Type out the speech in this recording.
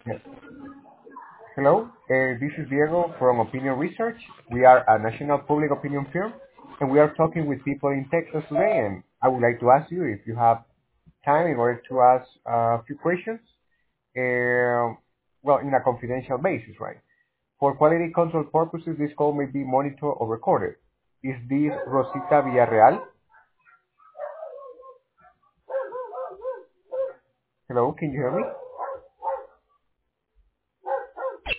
Yes. Hello, this is Diego from Opinion Research. We are a national public opinion firm, and we are talking with people in Texas today. And I would like to ask you if you have time in order to ask a few questions. Well, in a confidential basis, right? For quality control purposes, this call may be monitored or recorded. Is this Rosita Villarreal? Hello, can you hear me?